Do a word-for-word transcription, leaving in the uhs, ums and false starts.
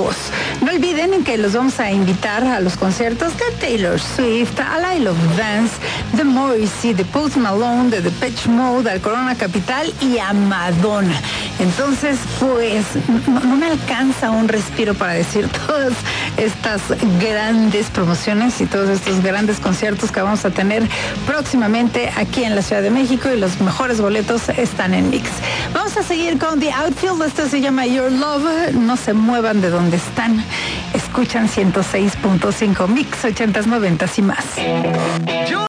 boletos. No olviden que los vamos a invitar a los conciertos de Taylor Swift, a la I Love Dance, de Morrissey, de Post Malone, de Depeche Mode, al Corona Capital y a Madonna. Entonces, pues, no, no me alcanza un respiro para decir todas estas grandes promociones y todos estos grandes conciertos que vamos a tener próximamente aquí en la Ciudad de México, y los mejores boletos están en Mix. Vamos a seguir con The Outfield. Esto se llama Your Love. No se muevan de donde están. Escuchan ciento seis punto cinco Mix, ochentas, noventas y más.